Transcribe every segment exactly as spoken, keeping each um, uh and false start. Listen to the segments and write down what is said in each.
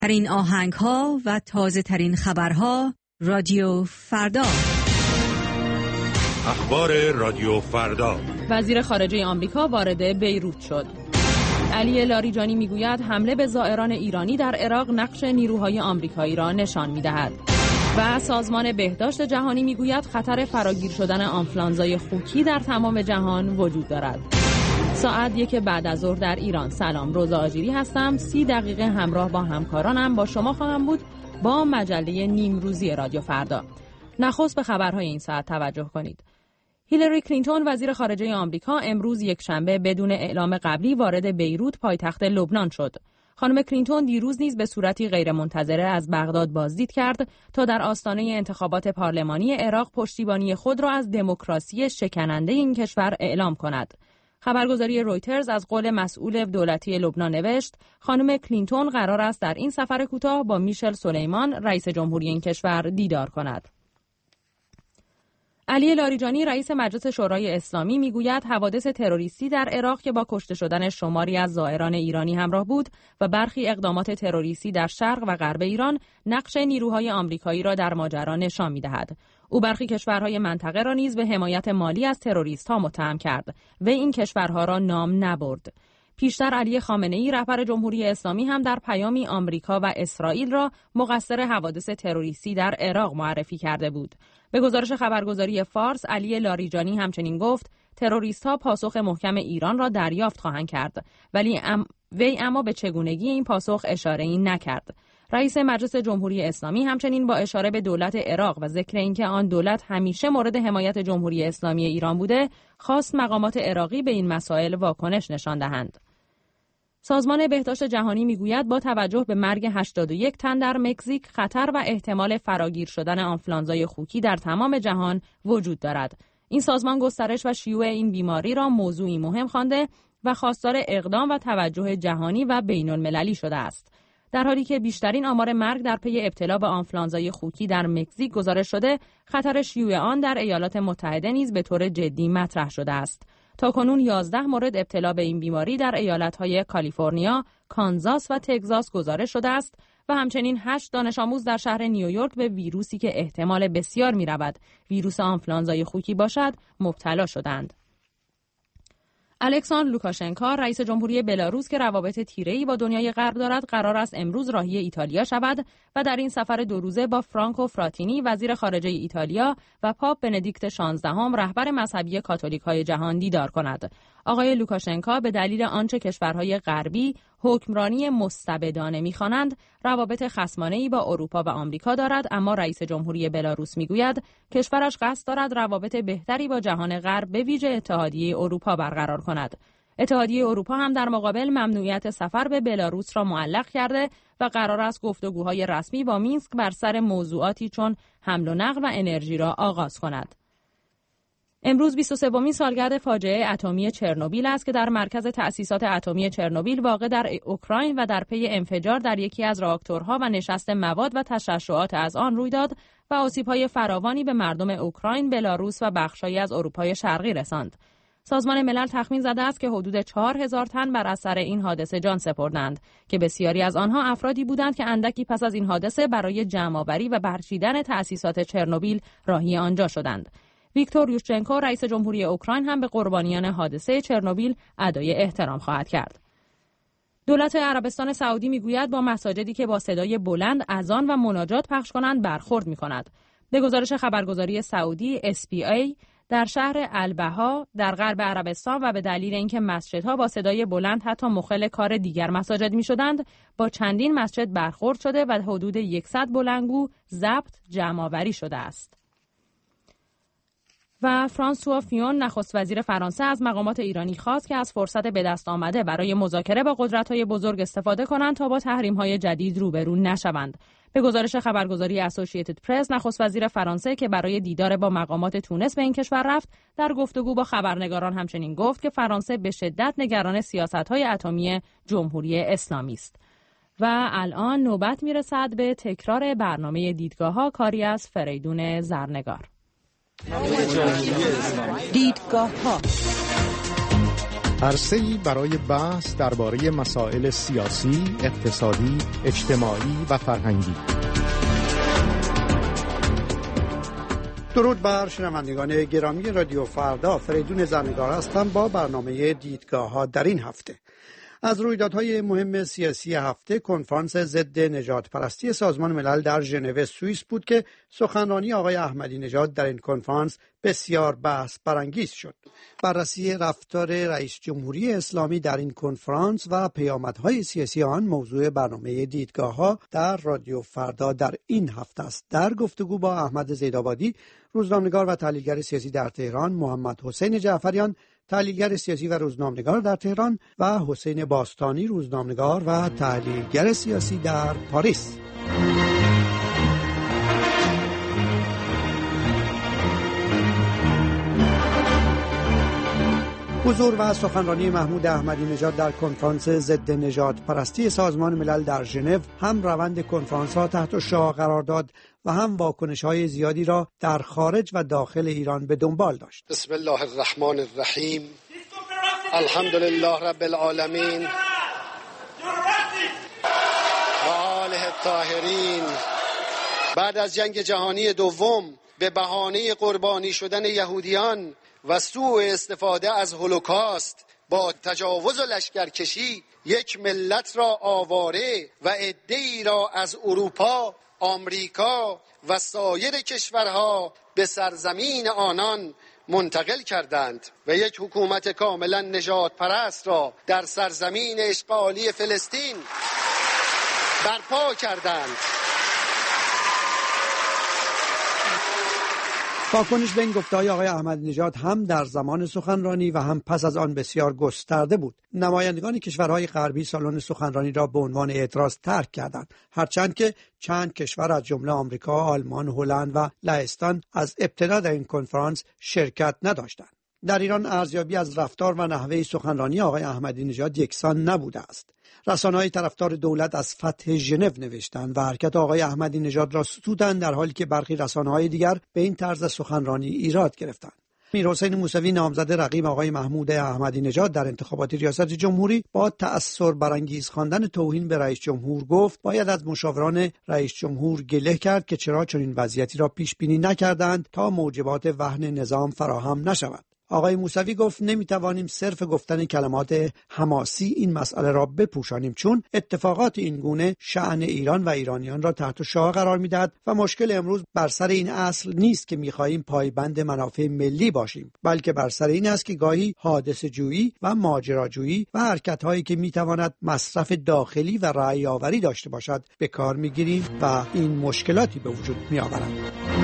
ترین آهنگ ها و تازه ترین خبرها رادیو فردا. اخبار رادیو فردا. وزیر خارجه آمریکا وارد بیروت شد. علی لاریجانی میگوید حمله به زائران ایرانی در عراق نقش نیروهای آمریکایی را نشان میدهد. و سازمان بهداشت جهانی میگوید خطر فراگیر شدن آنفلانزای خوکی در تمام جهان وجود دارد. ساعت یک بعد از ظهر در ایران. سلام، روزا آجیری هستم. سی دقیقه همراه با همکارانم با شما خواهم بود با مجله نیمروزی رادیو فردا. نخست به خبرهای این ساعت توجه کنید. هیلاری کلینتون وزیر خارجه آمریکا امروز یک شنبه بدون اعلام قبلی وارد بیروت پایتخت لبنان شد. خانم کلینتون دیروز نیز به صورتی غیرمنتظره از بغداد بازدید کرد تا در آستانه انتخابات پارلمانی عراق پشتیبانی خود را از دموکراسی شکننده این کشور اعلام کند. خبرگزاری رویترز از قول مسئول دولتی لبنان نوشت خانم کلینتون قرار است در این سفر کوتاه با میشل سلیمان رئیس جمهوری این کشور دیدار کند. علی لاریجانی رئیس مجلس شورای اسلامی میگوید حوادث تروریستی در عراق که با کشته شدن شماری از زائران ایرانی همراه بود و برخی اقدامات تروریستی در شرق و غرب ایران نقش نیروهای آمریکایی را در ماجرا نشان می‌دهد. او برخی کشورهای منطقه را نیز به حمایت مالی از تروریست‌ها متهم کرد و این کشورها را نام نبرد. پیشتر علی خامنه‌ای رهبر جمهوری اسلامی هم در پیامی آمریکا و اسرائیل را مقصر حوادث تروریستی در عراق معرفی کرده بود. به گزارش خبرگزاری فارس، علی لاریجانی همچنین گفت تروریست‌ها پاسخ محکم ایران را دریافت خواهند کرد، ولی ام... وی اما به چگونگی این پاسخ اشاره‌ای نکرد. رئیس مجلس جمهوری اسلامی همچنین با اشاره به دولت عراق و ذکر اینکه آن دولت همیشه مورد حمایت جمهوری اسلامی ایران بوده، خواست مقامات عراقی به این مسائل واکنش نشان دهند. سازمان بهداشت جهانی میگوید با توجه به مرگ هشتاد و یک تن در مکزیک خطر و احتمال فراگیر شدن آنفلانزای خوکی در تمام جهان وجود دارد. این سازمان گسترش و شیوع این بیماری را موضوعی مهم خوانده و خواستار اقدام و توجه جهانی و بین‌المللی شده است. در حالی که بیشترین آمار مرگ در پی ابتلا به آنفلانزای خوکی در مکزیک گزارش شده، خطر شیوع آن در ایالات متحده نیز به طور جدی مطرح شده است. تاکنون یازده مورد ابتلا به این بیماری در ایالت‌های کالیفرنیا، کانزاس و تگزاس گزارش شده است و همچنین هشت دانش آموز در شهر نیویورک به ویروسی که احتمال بسیار می‌رود ویروس آنفلانزای خوکی باشد مبتلا شدند. الکساندر لوکاشنکو رئیس جمهوری بلاروس که روابط تیره‌ای با دنیای غرب دارد قرار است امروز راهی ایتالیا شود و در این سفر دو روزه با فرانکو فراتینی وزیر خارجه ایتالیا و پاپ بندیکت شانزدهم رهبر مذهبی کاتولیک‌های جهان دیدار کند. آقای لوکاشنکو به دلیل آنچه کشورهای غربی حکمرانی مستبدانه می‌خوانند روابط خصمانه‌ای با اروپا و آمریکا دارد، اما رئیس جمهوری بلاروس میگوید کشورش قصد دارد روابط بهتری با جهان غرب به ویژه اتحادیه اروپا برقرار کند. اتحادیه اروپا هم در مقابل ممنوعیت سفر به بلاروس را معلق کرده و قرار است گفتگوهای رسمی با مینسک بر سر موضوعاتی چون حمل و نقل و انرژی را آغاز کند. امروز بیست و سومین سالگرد فاجعه اتمی چرنوبیل است که در مرکز تأسیسات اتمی چرنوبیل واقع در اوکراین و در پی انفجار در یکی از راکتورها و نشست مواد و تشعشعات از آن روی داد و آسیب‌های فراوانی به مردم اوکراین، بلاروس و بخش‌هایی از اروپای شرقی رساند. سازمان ملل تخمین زده است که حدود چهار هزار تن بر اثر این حادثه جان سپردند که بسیاری از آنها افرادی بودند که اندکی پس از این حادثه برای جمع‌آوری و برچیدن تأسیسات چرنوبیل راهی آنجا شدند. ویکتور یوشچنکو رئیس جمهوری اوکراین هم به قربانیان حادثه چرنوبیل ادای احترام خواهد کرد. دولت عربستان سعودی میگوید با مساجدی که با صدای بلند اذان و مناجات پخش کنند برخورد می‌کند. به گزارش خبرگزاری سعودی اس پی ای در شهر البها در غرب عربستان و به دلیل اینکه مسجدها با صدای بلند حتی مخل کار دیگر مساجد می‌شدند، با چندین مسجد برخورد شده و حدود صد بلندگو ضبط جمع‌آوری شده است. و فرانسوا فیون نخست وزیر فرانسه از مقامات ایرانی خواست که از فرصت به دست آمده برای مذاکره با قدرت‌های بزرگ استفاده کنند تا با تحریم‌های جدید روبرو نشوند. به گزارش خبرگزاری اسوسییتد پرس نخست وزیر فرانسه که برای دیدار با مقامات تونس به این کشور رفت، در گفتگو با خبرنگاران همچنین گفت که فرانسه به شدت نگران سیاست‌های اتمی جمهوری اسلامی است. و الان نوبت میرسد به تکرار برنامه دیدگاه‌ها، کاری از فریدون زرنگار. دیدگاه‌ها عرصه‌ای برای بحث درباره مسائل سیاسی، اقتصادی، اجتماعی و فرهنگی. درود بر شنوندگان گرامی رادیو فردا، فریدون زرنگار هستم با برنامه دیدگاه‌ها در این هفته. از رویدادهای مهم سیاسی هفته کنفرانس ضد نژاد پرستی سازمان ملل در ژنو سوئیس بود که سخنرانی آقای احمدی نژاد در این کنفرانس بسیار بحث برانگیز شد. بررسی رفتار رئیس جمهوری اسلامی در این کنفرانس و پیامدهای سیاسی آن موضوع برنامه دیدگاه‌ها در رادیو فردا در این هفته است. در گفتگو با احمد زیدآبادی، روزنامه‌نگار و تحلیلگر سیاسی در تهران، محمد حسین جعفریان، تحلیلگر سیاسی و روزنامه‌نگار در تهران و حسین باستانی، روزنامه‌نگار و تحلیلگر سیاسی در پاریس. حضور و سخنرانی محمود احمدی نژاد در کنفرانس ضد نژاد پرستی سازمان ملل در ژنو هم روند کنفرانس ها تحت شعاع قرار داد و هم واکنش های زیادی را در خارج و داخل ایران به دنبال داشت. بسم الله الرحمن الرحیم. الحمدلله رب العالمین و آله الطاهرین. بعد از جنگ جهانی دوم به بهانه قربانی شدن یهودیان و سوء استفاده از هولوکاست با تجاوز و لشکرکشی یک ملت را آواره و عده‌ای را از اروپا، آمریکا و سایر کشورها به سرزمین آنان منتقل کردند و یک حکومت کاملا نژاد پرست را در سرزمین اشغالی فلسطین برپا کردند. واکنش به این گفته‌های آقای احمدی نژاد هم در زمان سخنرانی و هم پس از آن بسیار گسترده بود. نمایندگان کشورهای غربی سالن سخنرانی را به عنوان اعتراض ترک کردند، هرچند که چند کشور از جمله آمریکا، آلمان، هلند و لهستان از ابتدا در این کنفرانس شرکت نداشتند. در ایران ارزیابی از رفتار و نحوه سخنرانی آقای احمدی نژاد یکسان نبوده است. رسانه‌های طرفدار دولت از فتح ژنو نوشتند و حرکت آقای احمدی نژاد را ستودند، در حالی که برخی رسانه‌های دیگر به این طرز سخنرانی ایراد گرفتند. میرحسین موسوی، نامزد رقیب آقای محمود احمدی نژاد در انتخابات ریاست جمهوری، با تأثر برانگیز خواندن توهین به رئیس جمهور گفت باید از مشاوران رئیس جمهور گله کرد که چرا چنین وضعیتی را پیش بینی نکردند تا موجبات وهن نظام فراهم نشود. آقای موسوی گفت نمیتوانیم صرف گفتن کلمات حماسی این مسئله را بپوشانیم، چون اتفاقات این گونه شأن ایران و ایرانیان را تحت شعاع قرار میدهد و مشکل امروز بر سر این اصل نیست که میخواهیم پایبند منافع ملی باشیم، بلکه بر سر این است که گاهی حادثه جویی و ماجراجویی و حرکت‌هایی که میتواند مصرف داخلی و رأی آوری داشته باشد به کار میگیریم و این مشکلاتی به وجود میآورند.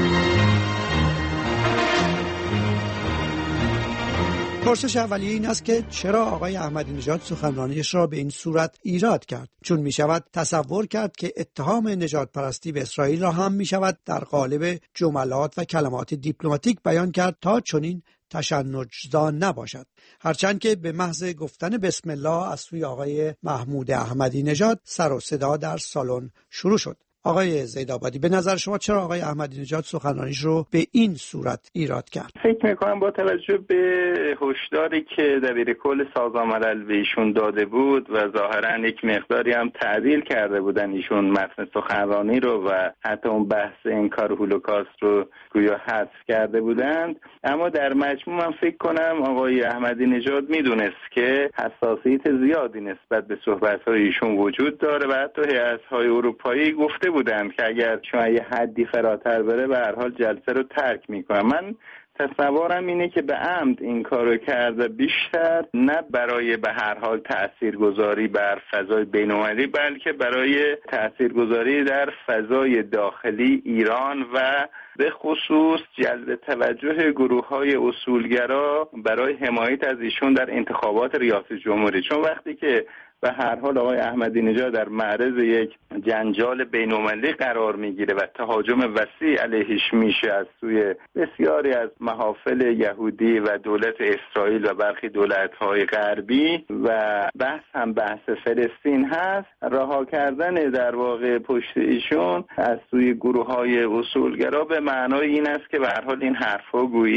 پرسش اولیه این است که چرا آقای احمدی نژاد سخنرانیش را به این صورت ایراد کرد؟ چون می شود تصور کرد که اتهام نژاد پرستی به اسرائیل را هم می شود در قالب جملات و کلمات دیپلماتیک بیان کرد تا چنین تشنج‌زا نباشد. هرچند که به محض گفتن بسم الله از سوی آقای محمود احمدی نژاد سر و صدا در سالن شروع شد. آقای زیدآبادی، به نظر شما چرا آقای احمدی نژاد سخنرانیش رو به این صورت ایراد کرد؟ فکر میکنم با توجه به هشداری که دبیر کل سازمان ملل به ایشون داده بود و ظاهرا یک مقداری هم تعدیل کرده بودن ایشون متن سخنرانی رو و حتی اون بحث انکار هولوکاست رو گویا حذف کرده بودند، اما در مجموع من فکر کنم آقای احمدی نژاد میدونست که حساسیت زیادی نسبت به صحبت‌های ایشون وجود داره و حتی هیئت‌های اروپایی گفته بودند که اگر شما یه حدی فراتر بره به هر حال جلسه رو ترک میکنه. من تصورم اینه که به عمد این کارو کرده، بیشتر نه برای به هر حال تاثیرگذاری بر فضای بین‌المللی بلکه برای تاثیرگذاری در فضای داخلی ایران و به خصوص جلب توجه گروه‌های اصولگرا برای حمایت از ایشون در انتخابات ریاست جمهوری. چون وقتی که به هر حال آقای احمدی نژاد در معرض یک جنجال بین‌المللی قرار میگیره و تهاجم وسیع علیهش میشه از سوی بسیاری از محافل یهودی و دولت اسرائیل و برخی دولت‌های غربی و بحث هم بحث فلسطین هست، رها کردن در واقع پشت ایشون از سوی گروه‌های اصولگرا به معنای این است که به هر حال این حرفا گویی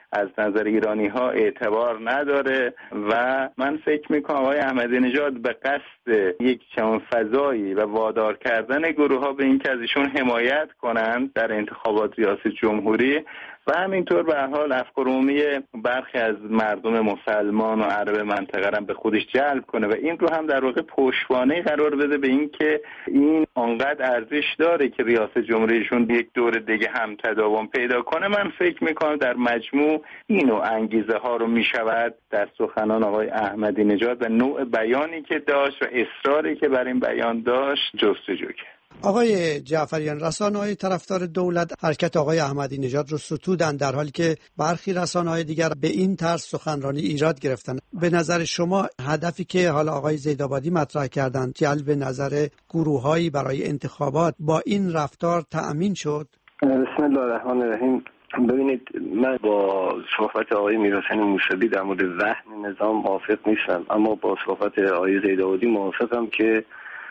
از نظر ایرانی ها اعتبار نداره و من فکر میکنم آقای احمدی نژاد به قصد یک چنان فضایی و وادار کردن گروه ها به این که از ایشون حمایت کنند در انتخابات ریاست جمهوری و همینطور به هر حال افکار عمومی برخی از مردم مسلمان و عرب منطقه را به خودش جلب کنه و این رو هم در واقع پشتوانه قرار بده به این که این آنقدر ارزش داره که ریاست جمهوریشون یک دور دیگه هم تداوم پیدا کنه. من فکر میکنم در مجموع اینو انگیزه ها رو میشود در سخنان آقای احمدی نژاد و نوع بیانی که داشت و اصراری که بر این بیان داشت جستجو کرد. آقای جعفریان، رسانه‌های طرفدار دولت حرکت آقای احمدی نژاد رو ستودن، در حالی که برخی رسانه‌های دیگر به این طرز سخنرانی ایراد گرفتن. به نظر شما هدفی که حالا آقای زیدآبادی مطرح کردند جلب نظر گروه‌هایی برای انتخابات با این رفتار تأمین شد؟ بسم الله الرحمن الرحیم. ببینید، من با صحبت آقای میرحسین موسوی در مورد وهن نظام موافق نیستم، اما با صحبت آقای زیدآبادی موافقم که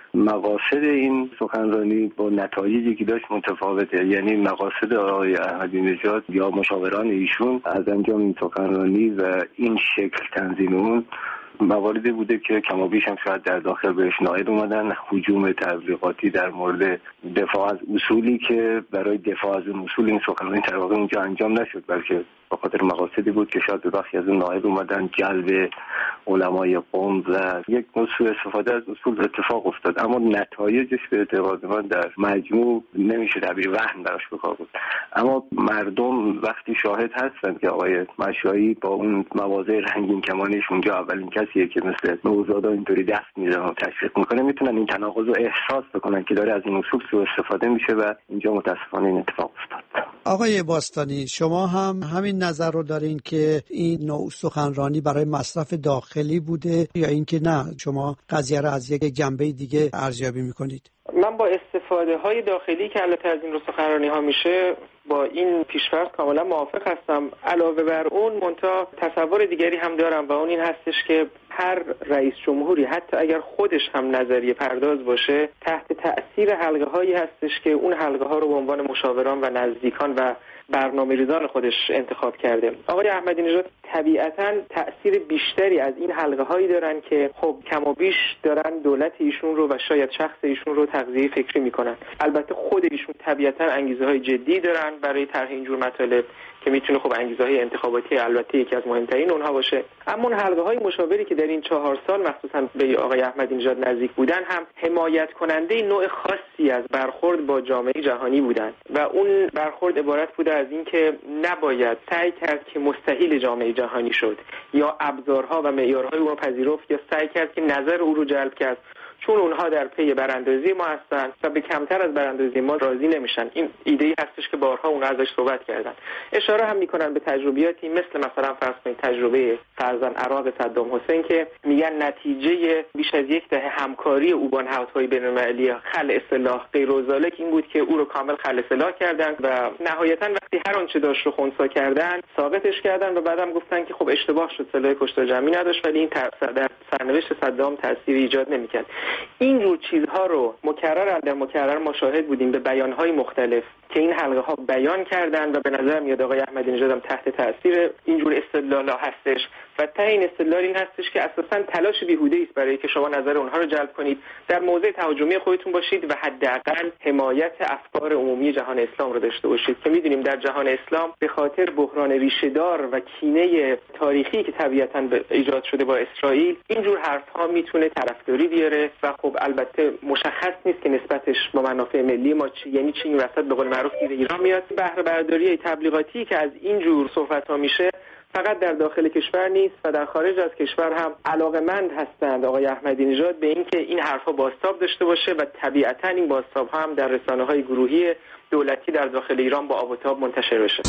مقاصد این سخنرانی با نتایجی که داشت متفاوته. یعنی مقاصد آقای احمدی نژاد یا مشاوران ایشون از انجام این سخنرانی و این شکل تنظیم اون مواردی بوده که کم و بیش هم شاید در داخل بهش نائل اومدن. هجوم تبلیغاتی در مورد دفاع از اصولی که برای دفاع از این اصول این سخنرانی در واقع اونجا انجام نشد، بلکه به خاطر مقاصدی بود که شاید به بخشی از اون نائل اومدن، جلب علمای قم و یک نوع سوء استفاده از اصول اتفاق افتاد. اما نتایجش به اعتقاد من در مجموع نمیشه تعبیر وهن براش بکار بود. اما مردم وقتی شاهد هستن که آقای مشایی با اون مواضع رنگین کمانیش اونجا اولین کسیه که مثل نوزادا اینطوری دست میزنه و تشویق میکنه، میتونن این تناقض رو احساس بکنن که داره از این اصول سوء استفاده میشه و اینجا متاسفانه این اتفاق افتاد. آقای باستانی، شما هم همین نظر رو دارین که این نوع سخنرانی برای مصرف داخلی بوده یا اینکه نه شما قضیه رو از یک جنبه دیگه ارزیابی میکنید؟ من با استفاده های داخلی که البته از این رو سخنرانی ها میشه با این پیشفرض کاملا موافق هستم. علاوه بر اون منتها تصور دیگری هم دارم و اون این هستش که هر رئیس جمهوری حتی اگر خودش هم نظریه پرداز باشه تحت تأثیر حلقه هایی هستش که اون حلقه ها رو به عنوان مشاوران و نزدیکان و برنامه‌ریزان خودش انتخاب کرده. آقای احمدی نژاد طبیعتاً تأثیر بیشتری از این حلقه هایی دارن که خب کم و بیش دارن دولت ایشون رو و شاید شخص ایشون رو تغذیه فکری میکنن. البته خود ایشون طبیعتاً انگیزه های جدی دارن برای طرح اینجور مطالب که میتونه خب انگیزه های انتخاباتی البته یکی از مهمترین اونها باشه. اما اون حلقه های مشاوری که در این چهار سال مخصوصاً به آقای احمدی نژاد نزدیک بودن هم حمایت کننده نوع خاصی از برخورد با جامعه جهانی بودن و اون برخورد عبارت بوده از اینکه نباید سعی کرد که مستحیل جامعه جهانی شد یا ابزارها و معیارهای اون رو پذیرفت یا سعی کرد که نظر او رو جلب کرد، چون اونها در پی براندازی ما هستن و به کمتر از براندازی ما راضی نمیشن. این ایده‌ای هستش که بارها اونها ازش صحبت کردن. اشاره هم میکنن به تجربیاتی مثل مثلا فرض کنید تجربه فرزن عراق صدام حسین که میگن نتیجه بیش از یک دهه همکاری او با نهادهای بین‌المللی خلع سلاح غیر و ذالک این بود که او رو کامل خلع سلاح کردن و نهایتا وقتی هر آنچه داشت رو خنثی کردن ساقطش کردن و بعدم گفتن که خب اشتباه شد، سلاح کشتار جمعی نداشت، ولی این در سرنوشت صدام تأثیری ایجاد نمیکرد. این جور چیزها رو مکرر در مکرر مشاهد بودیم به بیان‌های مختلف که این حلقه ها بیان کردن و به نظر میاد آقای احمدی نژاد هم تحت تاثیر این جور استدلال‌ها هستش و ته این استدلال این هستش که اساساً تلاش بیهوده است برای که شما نظر اونها رو جلب کنید، در موضع تهاجمی خودتون باشید و حداقل حمایت افکار عمومی جهان اسلام رو داشته باشید که می‌دونیم در جهان اسلام به خاطر بحران ریشه‌دار و کینه تاریخی که طبیعتاً ایجاد شده با اسرائیل این جور حرف‌ها میتونه طرفداری بیاره و خب البته مشخص نیست که نسبتش با منافع ملی ما چی، یعنی چی این وسط به قول معروف گیر ایران میاد. بهره برداری تبلیغاتی که از این جور صحبت‌ها میشه فقط در داخل کشور نیست و در خارج از کشور هم علاقه‌مند هستند آقای احمدی نژاد به اینکه این حرفا بازتاب داشته باشه و طبیعتاً این بازتاب هم در رسانه‌های گروهی دولتی در داخل ایران با آب و تاب منتشر بشه.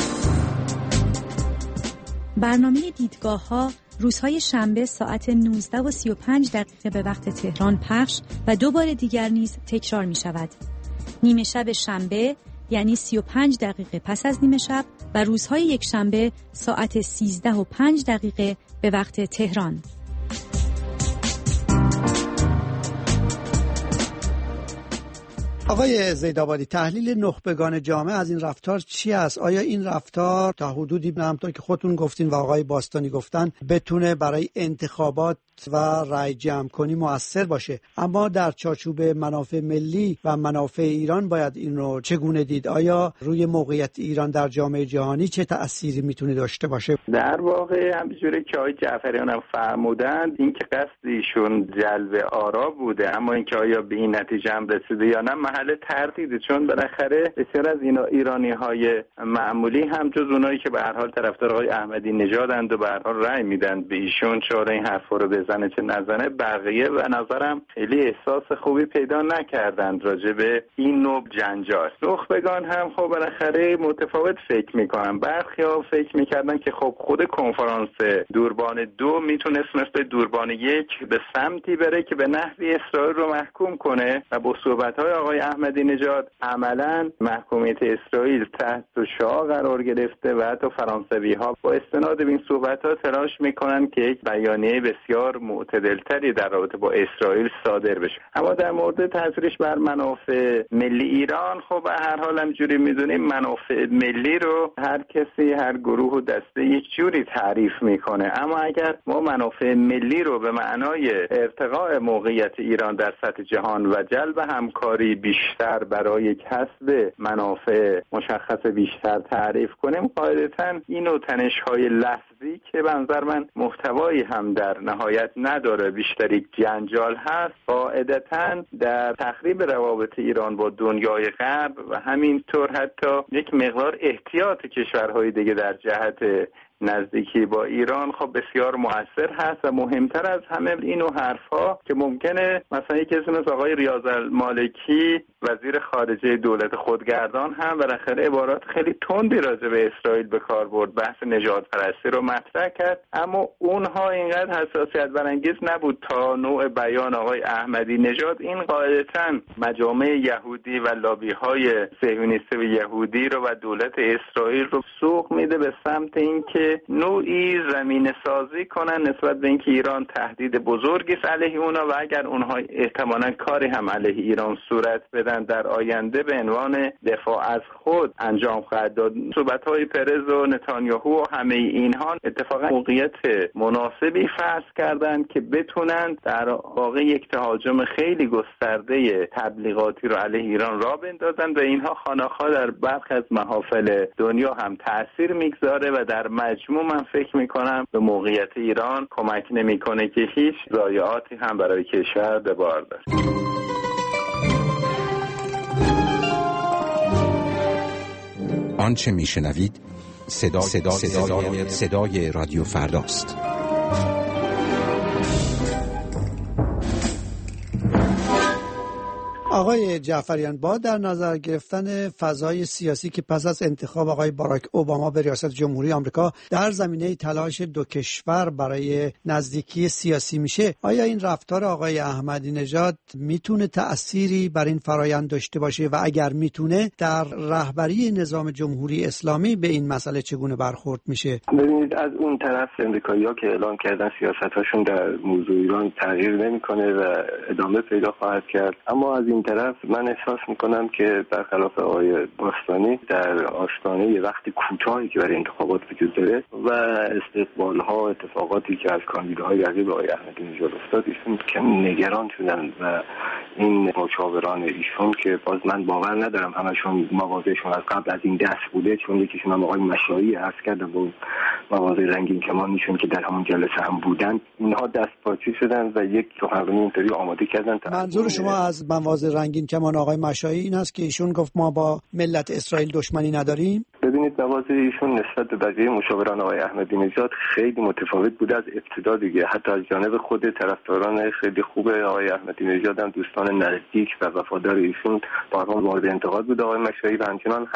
برنامه دیدگاه‌ها روزهای شنبه ساعت نوزده و سی و پنج دقیقه به وقت تهران پخش و دو بار دیگر نیز تکرار می شود. نیمه شب شنبه یعنی سی و پنج دقیقه پس از نیمه شب و روزهای یک شنبه ساعت سیزده و پنج دقیقه به وقت تهران. آقای زیدآبادی، تحلیل نخبگان جامعه از این رفتار چی است؟ آیا این رفتار تا حدودی همونطور که خودتون گفتین و آقای باستانی گفتن بتونه برای انتخابات و رای جمع کنی مؤثر باشه، اما در چارچوب منافع ملی و منافع ایران باید این رو چگونه دید؟ آیا روی موقعیت ایران در جامعه جهانی چه تأثیری میتونه داشته باشه؟ در واقع همینجوری که آقای جعفریان هم فرمودند، این که قصد ایشون جلب آرا بوده، اما اینکه آیا به این نتیجه هم رسیده یا نه محل تردیده، چون بالاخره بسیار از اینا ایرانی های معمولی هم جز اونایی که به هر حال طرفدار آقای احمدی نژادند و به هر حال رأی میدن به ایشون، چاره این حرفا رو بزنه چه نزنه، بقیه به نظرم خیلی احساس خوبی پیدا نکردند راجع به این نوع جنجال. نخبگان هم خب بالاخره متفاوت فکر میکنن. برخی‌ها فکر میکردن که خب خود کنفرانس دوربان دو میتونست مثل دوربان یک به سمتی بره که به نحوی اسرائیل رو محکوم کنه و با صحبت‌های آقای احمدی نژاد عملاً محکومیت اسرائیل تحت شعاع قرار گرفته و حتی فرانسوی‌ها با استناد به این صحبت‌ها تلاش میکنن که یک بیانیه بسیار معتدل‌تری در رابطه با اسرائیل صادر بشه. اما در مورد تاثیرش بر منافع ملی ایران، خب به هر حال همجوری میدونیم منافع ملی رو هر کسی، هر گروه و دسته یک جوری تعریف میکنه. اما اگر ما منافع ملی رو به معنای ارتقاء موقعیت ایران در سطح جهان و جلب همکاری بیشتر برای کسب منافع مشخص بیشتر تعریف کنیم، قاعدتاً این نوع تنش‌های لفظی که به نظر من محتوایی هم در نهایت نداره، بیشتر یک جنجال هست، قاعدتاً در تخریب روابط ایران با دنیای غرب و همینطور حتی یک مقدار احتیاط کشورهای دیگه در جهت نزدیکی با ایران خب بسیار مؤثر هست. و مهمتر از همه اینو حرفا که ممکنه مثلا یک کسی مثل آقای ریاض المالکی وزیر خارجه دولت خودگردان هم بالاخره عبارات خیلی تندی راجع به اسرائیل به کار برد، بحث نژاد پرستی رو مطرح کرد، اما اونها اینقدر حساسیت برانگیز نبود تا نوع بیان آقای احمدی نژاد. این قاعدتاً مجامع یهودی و لابی‌های صهیونیستی و یهودی رو و دولت اسرائیل رو سوق میده به سمت اینکه نوعی زمینه سازی کنن نسبت به اینکه ایران تهدید بزرگی است علیه اونا و اگر اونها احتمالاً کاری هم علیه ایران صورت بدن در آینده به عنوان دفاع از خود انجام خواهد داد. صحبت‌های پرز و نتانیاهو و همه اینها اتفاقا موقعیت مناسبی فرض کردند که بتونن در واقع یک تهاجم خیلی گسترده تبلیغاتی رو علیه ایران راه بندازن و اینها خانه‌خواه در برخی از محافل دنیا هم تأثیر میگذاره و در مجموع من فکر میکنم به موقعیت ایران کمک نمیکنه که هیچ ضایعاتی هم برای کشور به بار داره. آنچه میشنوید صدا صدا صدای, صدای رادیو فرداست. آقای جعفریان، با در نظر گرفتن فضای سیاسی که پس از انتخاب آقای باراک اوباما به ریاست جمهوری آمریکا در زمینه تلاش دو کشور برای نزدیکی سیاسی میشه، آیا این رفتار آقای احمدی نژاد میتونه تأثیری بر این فرایند داشته باشه و اگر میتونه در رهبری نظام جمهوری اسلامی به این مسئله چگونه برخورد میشه؟ ببینید، از اون طرف امریکایی‌ها که اعلام کردن سیاست‌هاشون در موضوع ایران تغییر نمی‌کنه و ادامه پیدا خواهد کرد، اما از این طرف من احساس میکنم که برخلاف آقای باستانی در آستانه وقتی کوتاهی که برای انتخابات وجود داره و استقبال‌ها اتفاقاتی که از کاندیداهای رقیب آقای احمدی نژاد افتاد، ایشون که نگران شدن و این مشاوران ایشون که باز من باور ندارم همشون مواضعشون از قبل از این دست بوده، چون یکیشون هم آقای مشایی عرض کرده با مواضع رنگین کمانیشون که در همون جلسه هم بودن، اینها دست پاچی شدن و یک سخنرانی اینطوری آماده کردن. منظور شما از مواضع رنگین کمان آقای مشایی این است که ایشون گفت ما با ملت اسرائیل دشمنی نداریم؟ ببینید، مواضع ایشون نسبت به بقیه مشاوران آقای احمدی نژاد خیلی متفاوت بوده از ابتدا دیگه. حتی از جانب خود طرفداران خیلی خوب آقای احمدی نژاد هم دوستان نزدیک و وفادار ایشون بارها مورد انتقاد بوده آقای مشایی و همچنان هست.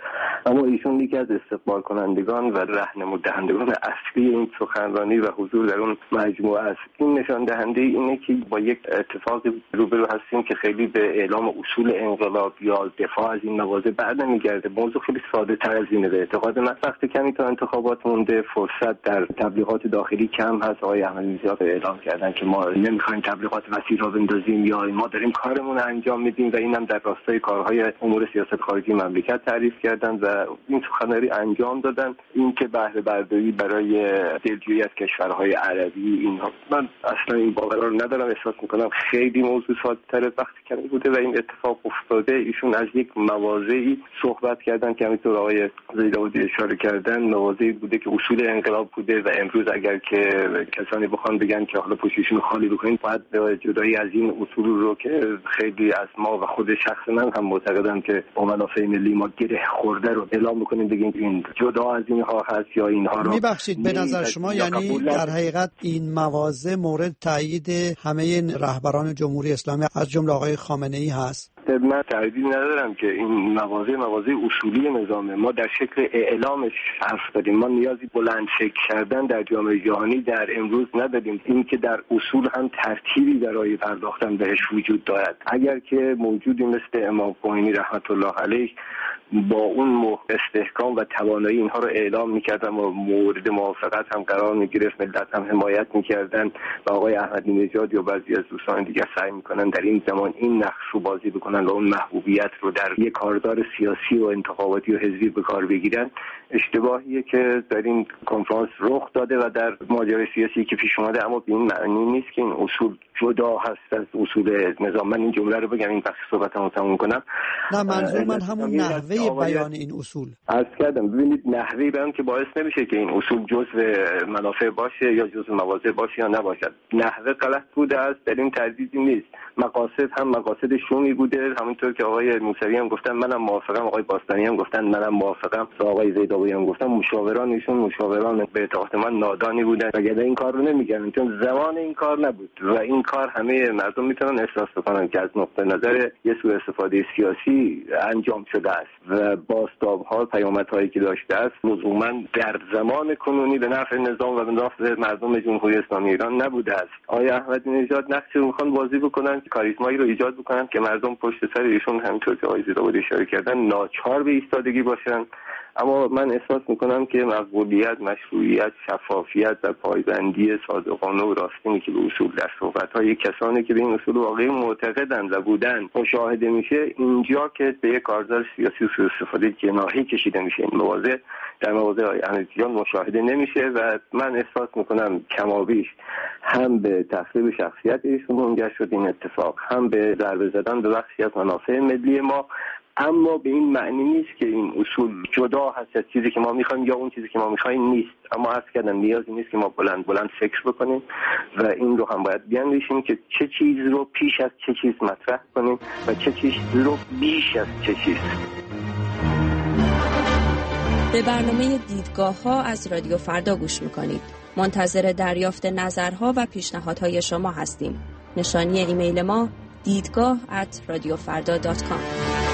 اما ایشون یکی از استقبال کنندگان و راهنمود دهندگان اصلی این سخنرانی و حضور در اون مجموعه است. این نشان دهنده اینه که با یک اتفاق روبرو هستیم که خیلی به اعلام اصول انقلاب یا دفاع از این مواضع بعد نمیگرده. موضوع خیلی ساده تر از اینه. به اعتقاد من وقت کمی تا انتخابات مونده، فرصت در تبلیغات داخلی کم هست. آقای احمدی نژاد اعلام کردن که ما نمیخوایم تبلیغات وسیع را بندازیم یا ما داریم کارمون رو انجام میدیم و اینم در راستای کارهای امور سیاست خارجی مملکت تعریف کردن و این سخنرانی انجام دادن. این که بهره برداری برای دلجویی از کشورهای عربی، اینها من اصلا این باور رو ندارم. احساس میکنم خیلی موضوع ساده‌تر وقت کمی بوده و این اتفاق افتاده. ایشون از یک مواضعی صحبت کردن که همینطور آقای زیداودی اشاره کردن، مواضعی بوده که اصول انقلاب بوده و امروز اگر که کسانی بخوان بگن که حالا پوشیشون خالی بکنین، باید جدایی از این اصول رو که خیلی از ما و خود شخص من هم معتقدم که با منافع ملی ما گره خورده رو اعلام بکنیم، بگیم این جدا از اینها هست یا اینها رو. میبخشید به نظر شما یعنی در حقیقت این مواضع مورد تایید همه رهبران جمهوری اسلامی از جمله آقای خامنه‌ای هست؟ من تردید ندارم که این مواضع مواضع اصولی نظامه. ما در شکل اعلامش حرف داریم. ما نیازی بلند فکر کردن در جامعه جهانی در امروز نداریم. این که در اصول هم ترتیبی برای پرداختن بهش وجود دارد. اگر که موجودی مثل امام خمینی رحمت الله علیه با اون استحکام و توانایی اینها رو اعلام میکردن و مورد موافقت هم قرار میگرفت، ملت هم حمایت میکردن و آقای احمدی نژاد یا بعضی از دوستان دیگر سعی میکنن در این زمان این نقش رو بازی بکنن و اون محبوبیت رو در یک کارزار سیاسی و انتخاباتی و حزبی به کار بگیرن، اشتباهیه که در این کنفرانس رخ داده و در ماجرای سیاسی که پیش اومده. اما به این معنی نیست که این اصول جدا هست از اصول نظام. من این جمله رو بگم، این بخش صحبتمو تموم کنم. نه منظور من همون نحوه بیان این اصول. عرض کردم ببینید نحوه بیان که باعث نمیشه که این اصول جزء منافع باشه یا جزء مواضع باشه یا نباشد. نحوه غلط بوده است، در این تردیدی نیست. مقاصد هم مقاصد شومی بوده، همونطور که آقای موسوی هم گفتن منم موافقم، آقای باستانی هم گفتن منم موافقم، آقای زیداوی هم گفتن مشاوران ایشون مشاوران به اعتقاد من نادانی بودن اگر این کار رو نمی‌کردن، چون زمان این کار نبود و این کار همه مردم میتونن احساس بکنن که از نقطه نظر یه سوء استفاده سیاسی انجام شده است و بازتاب‌ها پیامدهایی که داشته است لزوما در زمان کنونی به نفع نظام و به نفع مردم جمهوری اسلامی ایران نبوده است. آقای احمدی نژاد نقشی رو میخوان بازی بکنن، کاریزمایی رو ایجاد بکنن که مردم پشت سر ایشون همونطور که آقای زیداوی اشاره کردن ناچار به ایستادگی باشن. اما من احساس میکنم که مقبولیت، مشروعیت، شفافیت و پایبندی صادقانه و راستینی که به اصول در صحبت‌های کسانی که به این اصول واقعی معتقدند و بودن مشاهده میشه، اینجا که به یک کارزار سیاسی سوء استفاده جناحی کشیده میشه. این مواضع در مواضع احمدی نژاد مشاهده نمیشه و من احساس میکنم کمابیش هم به تخریب شخصیت ایشون منجر شد این اتفاق، هم به ضربه زدن به بخشی از منافع ملی ما. اما به این معنی نیست که این اصول جدا هست از چیزی که ما میخوایم یا اون چیزی که ما میخوایم نیست. اما عرض کردم نیازی نیست که ما بلند بلند فکر بکنیم و این رو هم باید بیاندیشیم که چه چیز رو پیش از چه چیز مطرح کنیم و چه چیز رو بیش از چه چیز. به برنامه دیدگاه ها از رادیو فردا گوش میکنید. منتظر دریافت نظرها و پیشنهادهای شما هستیم. نشانی ایمیل ما دیدگاه ات رادیو فردا دات کام.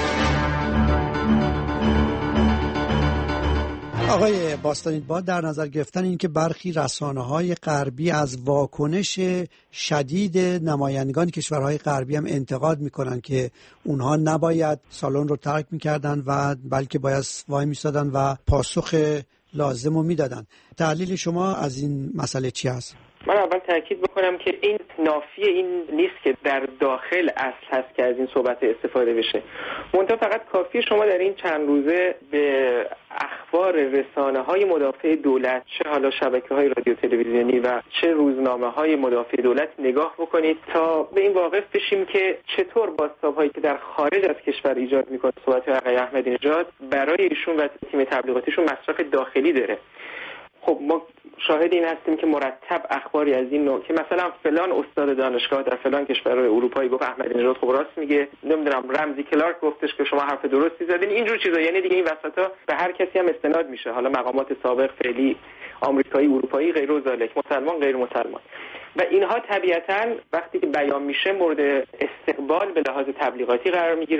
آقای باستانی، با در نظر گرفتن اینکه برخی رسانه‌های غربی از واکنش شدید نمایندگان کشورهای غربی هم انتقاد میکنن که اونها نباید سالن رو ترک میکردن و بلکه باید وای میستادن و پاسخ لازم رو میدادن، تحلیل شما از این مسئله چی هست؟ من اول تاکید بکنم که این نافی این نیست که در داخل اصل هست که از این صحبت استفاده بشه. منتها فقط کافیه شما در این چند روزه به اخبار رسانه‌های مدافع دولت، چه حالا شبکه‌های رادیو تلویزیونی و چه روزنامه‌های مدافع دولت نگاه بکنید تا به این واقف بشیم که چطور بازتاب‌هایی که در خارج از کشور ایجاد می‌کنه صحبت آقای احمدی نژاد برای ایشون و تیم تبلیغاتیشون مصرف داخلی داره. خب ما شاهد این هستیم که مرتب اخباری از این نوع که مثلا فلان استاد دانشگاه در فلان کشور اروپایی گفت احمدی نژاد خب راست میگه، نمیدونم رمزی کلارک گفتش که شما حرف درستی زدین، اینجور چیزا. یعنی دیگه این وسطا به هر کسی هم استناد میشه، حالا مقامات سابق، فعلی، آمریکایی، اروپایی، غیر و ذالک، مسلمان، غیر مسلمان. و اینها طبیعتاً وقتی که بیان میشه مورد استقبال به لحاظ تبلیغاتی قرار میگیره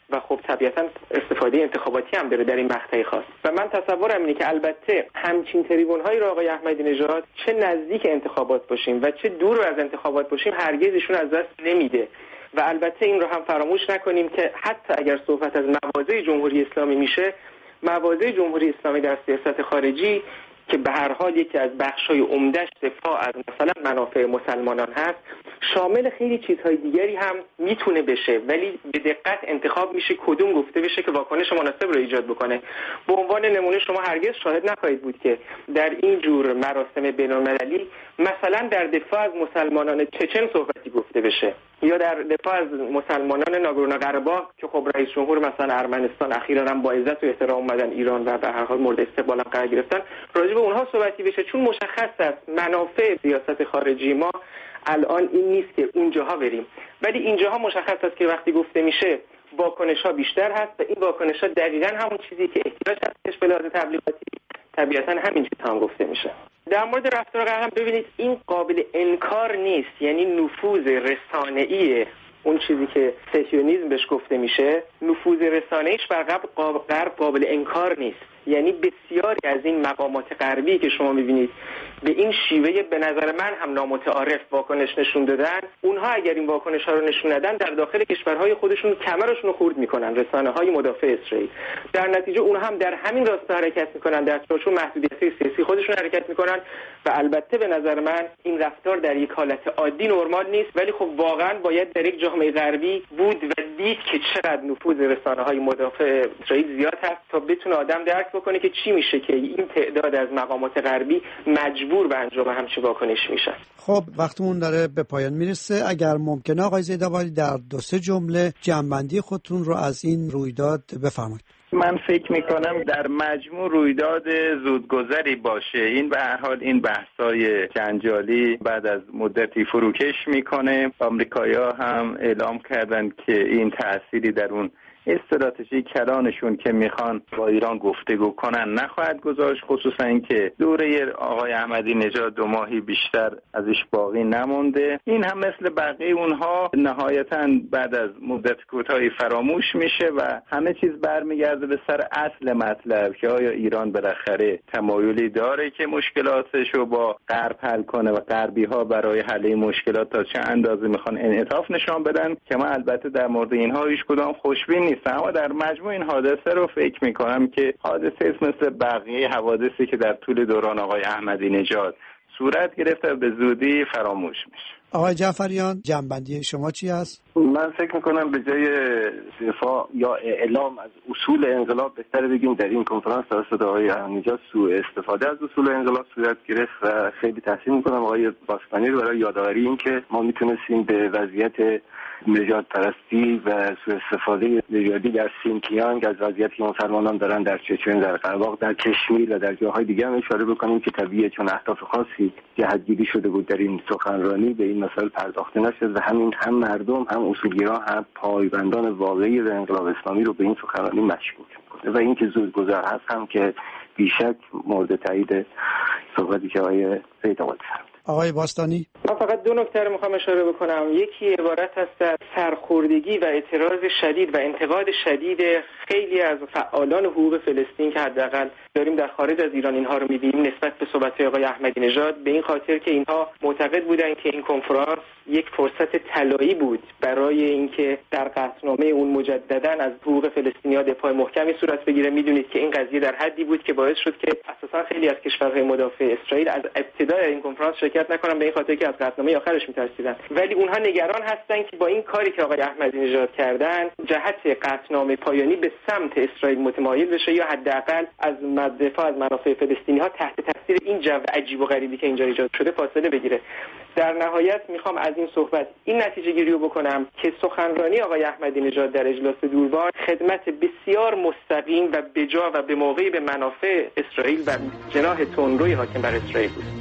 و خب طبیعتا استفاده انتخاباتی هم داره در این مقطع خاص. و من تصورم اینه که البته همچین تریبون‌هایی رو آقای احمدی نژاد چه نزدیک انتخابات باشیم و چه دور از انتخابات باشیم هرگز ایشون از دست نمیده. و البته این رو هم فراموش نکنیم که حتی اگر صحبت از مواضع جمهوری اسلامی میشه، مواضع جمهوری اسلامی در سیاست خارجی که به هر حال یکی از بخش‌های عمده‌اش دفاع از مثلا منافع مسلمانان هست، شامل خیلی چیزهای دیگری هم میتونه بشه، ولی به دقت انتخاب میشه کدوم گفته بشه که واکنش مناسب رو ایجاد بکنه. به عنوان نمونه شما هرگز شاهد نخواهید بود که در این جور مراسم بین‌المللی مثلا در دفاع از مسلمانان چچن صحبتی گفته بشه یا در دفاع از مسلمانان ناگورنو قره‌باغ که خب رئیس جمهور مثلا ارمنستان اخیراً هم با عزت و احترام اومدن ایران و به هر حال مورد استقبال قرار گرفتن، راجع به اونها صحبتی بشه، چون مشخص است منافع سیاست خارجی ما الان این نیست که اونجاها بریم، ولی اینجاها مشخص است که وقتی گفته میشه واکنش‌ها بیشتر هست و این واکنش‌ها دقیقاً همون چیزی که احتیاج هستش به لحاظ تبلیغاتی، طبیعتاً همین چیزها هم گفته میشه. در مورد رفتار قهرم ببینید این قابل انکار نیست، یعنی نفوذ رسانه‌ای اون چیزی که صهیونیسم بهش گفته میشه، نفوذ رسانه‌ایش بر غرب قابل انکار نیست. یعنی بسیاری از این مقامات غربی که شما میبینید به این شیوه به نظر من هم نامتعارف واکنش نشون دادن، اونها اگر این واکنش ها رو نشون ندن در داخل کشورهای خودشون کمرشون رو خورد میکنن، رسانه های مدافع اسرائیل. در نتیجه اونها هم در همین راستا حرکت میکنن، در چارچوب محدودیت‌های سیاسی خودشون حرکت میکنن و البته به نظر من این رفتار در یک حالت عادی نرمال نیست، ولی خب واقعا باید در یک جامعه غربی بود و دید که چقدر نفوذ رسانه های مدافع اسرائیل زیاد هست تا بتونه آدم درک بکنه که چی میشه که این تعداد از مقامات غربی مجبور به انجام همچین واکنش میشن. خب وقتمون داره به پایان میرسه، اگر ممکنه آقای زیدآبادی در دو سه جمله جمع‌بندی خودتون رو از این رویداد بفرمایید. من فکر میکنم در مجموع رویداد زودگذری باشه. این به هر حال این بحثای جنجالی بعد از مدتی فروکش میکنه. آمریکایی‌ها هم اعلام کردن که این تأثیری در اون استراتژی کلانشون که میخوان با ایران گفتگو کنن نخواهد گذاشت، خصوصا اینکه دوره آقای احمدی نژاد دو ماهی بیشتر ازش باقی نمونده. این هم مثل بقیه اونها نهایتاً بعد از مدت کوتاهی فراموش میشه و همه چیز برمیگرده به سر اصل مطلب که آیا ایران بالاخره تمایلی داره که مشکلاتش رو با غرب حل کنه و غربی ها برای حل مشکلات تا چه اندازه میخوان انعطاف نشان بدن، که من البته در مورد اینها هیچ کدام خوشبین نیستم، اما در مجموع این حادثه رو فکر میکنم که حادثه مثل بقیه حوادثی که در طول دوران آقای احمدی نژاد صورت گرفته به زودی فراموش میشه. آقای جعفریان جنبندی شما چی است؟ من فکر میکنم به جای دفاع یا اعلام از اصول انقلاب بهتره بگیم در این کنفرانس توسط آقای احمدی نژاد سوء استفاده از اصول انقلاب صورت گرفت و خیلی تحسین میکنم آقای باستانی رو برای یادآوری این که ما میتونستیم به وضعیت نژاد پرستی و سوء استفاده نژادی در سینکیانگ از وضعیتی که مسلمانان دارن در چچن، در قره‌باغ، در کشمیر و در جاهای دیگه هم اشاره بکنیم که طبیعیه چون اهداف خاصی جهتگیری شده بود در این سخنرانی به این مسائل پرداخته نشد و همین هم مردم هم اصولگرا هم پایبندان واقعی به انقلاب اسلامی رو به این سخنرانی مشکوک می‌کنه و اینکه زودگذر هست هم که بیشک مورد تایید صحبتی که آقای زیدآبادی فرمودند. آقای باستانی، من فقط دو نکته رو میخوام اشاره بکنم. یکی عبارت است از سرخوردگی و اعتراض شدید و انتقاد شدید خیلی از فعالان حقوق فلسطین که حداقل داریم در خارج از ایران اینها رو می‌بینیم نسبت به صحبت‌های آقای احمدی نژاد، به این خاطر که اینها معتقد بودند که این کنفرانس یک فرصت طلایی بود برای اینکه در قطعنامه اون مجدداً از حقوق فلسطینی‌ها دفاع محکمی صورت بگیره. می‌دونید که این قضیه در حدی بود که باعث شد که اساساً خیلی از کشورهای مدافع اسرائیل از ابتدای این کنفرانس شرکت نکنن به این خاطر که از قطعنامه آخرش می‌ترسیدن، ولی اونها نگران هستن که با این کاری که آقای احمدی نژاد کردن جهت قطعنامه پایانی به سمت اسرائیل متمایل بشه یا حداقل از دفاع از منافع فلسطینی‌ها تحت تاثیر این جو عجیب و غریبی که اینجا ایجاد شده فاصله بگیره. در نهایت میخوام از این صحبت این نتیجه گیری رو بکنم که سخنرانی آقای احمدی نژاد در اجلاس دوربان خدمت بسیار مستقیم و بجا و به موقعی به منافع اسرائیل و جناح تندروی حاکم بر اسرائیل بود.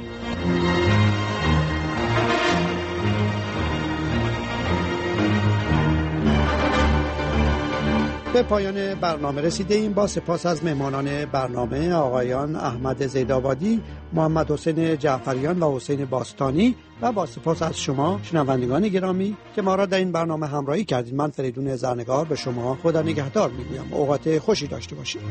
به پایان برنامه رسیده ایم. با سپاس از مهمانان برنامه آقایان احمد زیدآبادی، محمد حسین جعفریان و حسین باستانی و با سپاس از شما شنوندگان گرامی که ما را در این برنامه همراهی کردید. من فریدون زرنگار به شما خدا نگهدار میگویم. اوقات خوشی داشته باشید.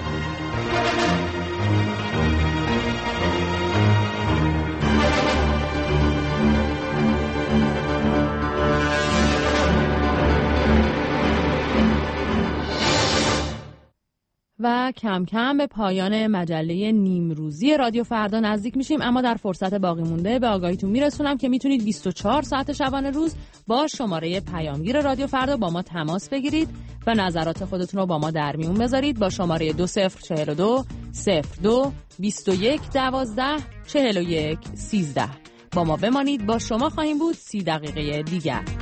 و کم کم به پایان مجله نیمروزی رادیو فردا نزدیک میشیم، اما در فرصت باقی مونده به آگاهیتون میرسونم که میتونید بیست و چهار ساعت شبانه روز با شماره پیامگیر رادیو فردا با ما تماس بگیرید و نظرات خودتون رو با ما در میون بذارید با شماره دو صفر چهل و دو صفر دو بیست و یک دوازده چهل و یک سیزده. با ما بمانید، با شما خواهیم بود سی دقیقه دیگر.